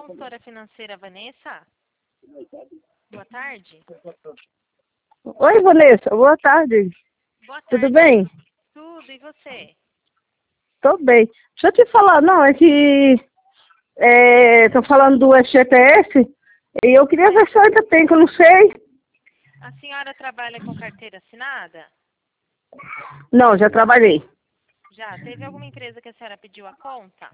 consultora financeira Vanessa? Boa tarde. Oi, Vanessa. Boa tarde. Boa tarde. Tudo bem? Tudo, e você? Tô bem. Deixa eu te falar, não, é que tô falando do FGTS e eu queria ver se eu ainda tem, que eu não sei. A senhora trabalha com carteira assinada? Não, já trabalhei. Já. Teve alguma empresa que a senhora pediu a conta?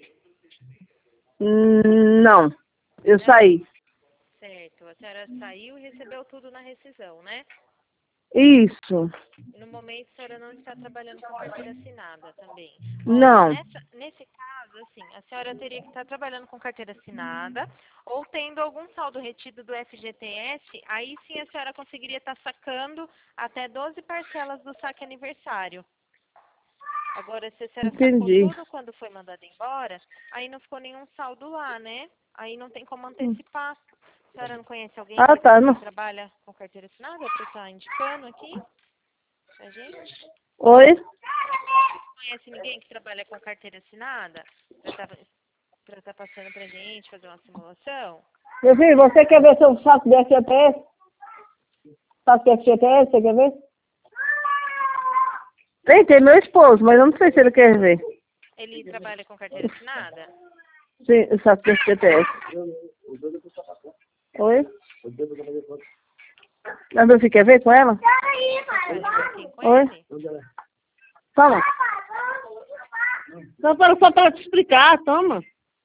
Não, eu Não. saí. Certo. A senhora saiu e recebeu tudo na rescisão, né? Isso. No momento, a senhora não está trabalhando com carteira assinada também. Olha, Não. nesse caso, assim, a senhora teria que estar trabalhando com carteira assinada ou tendo algum saldo retido do FGTS, aí sim a senhora conseguiria estar sacando até 12 parcelas do saque aniversário. Agora, se a senhora sacou Entendi. tudo quando foi mandada embora, aí não ficou nenhum saldo lá, né? Aí não tem como antecipar. A senhora não conhece alguém Ah, que tá. Não. trabalha com carteira assinada para estar indicando aqui pra gente? Oi? Conhece ninguém que trabalha com carteira assinada para estar passando pra gente, fazer uma simulação? Meu filho, você quer ver se eu faço de FGTS? Faço de FGTS, você quer ver? Tem meu esposo, mas eu não sei se ele quer ver. Ele trabalha com carteira assinada? Sim, eu faço de FGTS. Oi? A você quer ver com ela? Trabalha um pouquinho com Oi? ele? Toma. Só para te explicar, toma.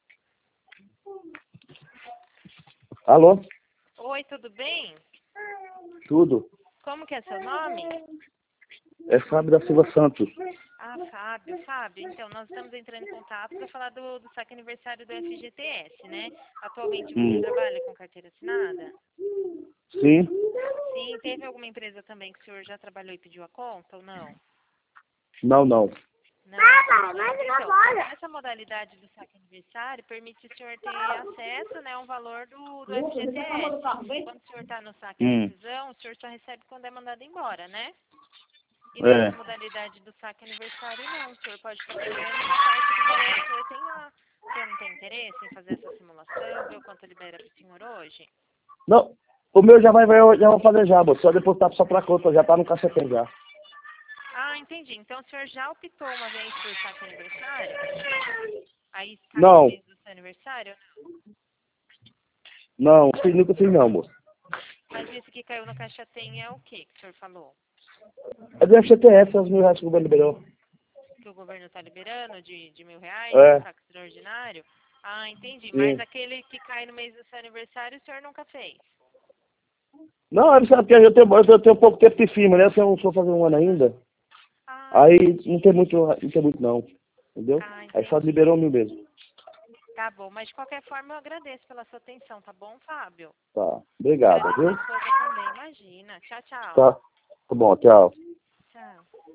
Alô? Oi, tudo bem? Tudo? Como que é seu nome? É Fábio da Silva Santos. Ah, Fábio, então nós estamos entrando em contato para falar do saque aniversário do FGTS, né? Atualmente você trabalha com carteira assinada? Sim? Sim, teve alguma empresa também que o senhor já trabalhou e pediu a conta ou não? Não, não. Não. Então, essa modalidade do saque aniversário permite o senhor ter acesso, né, a um valor do FGTS. Quando o senhor está no saque de rescisão, o senhor só recebe quando é mandado embora, né? E nessa modalidade do saque aniversário, não. O senhor pode estar pegando uma parte do valor que o senhor tem lá. O senhor não tem interesse em fazer essa simulação, ver o quanto libera para o senhor hoje? Não, o meu já vou fazer já, moço. Só depositar só pra conta, já tá no caixa tem já. Ah, entendi. Então o senhor já optou uma vez por saque aniversário? Aí caiu no Não, mês do seu aniversário? não, nunca fiz não, moço. Mas esse que caiu na caixa tem é o que o senhor falou? É do FGTS, é os R$ 1.000 que o governo liberou. Que o governo está liberando de R$ 1.000, É, saque extraordinário? Ah, entendi. Mas sim. aquele que cai no mês do seu aniversário, o senhor nunca fez? Não, ele sabe que eu tenho pouco tempo de firma, né? Se eu não for fazer um ano ainda, Ah, aí entendi. não tem muito não. Entendeu? Ah, Aí só entendi. liberou 1.000 mesmo. Tá bom, mas de qualquer forma eu agradeço pela sua atenção, tá bom, Fábio? Tá, obrigado, Agradeço a viu? esposa também, imagina. Tchau, tchau. Tá, tá bom, tchau. Tchau.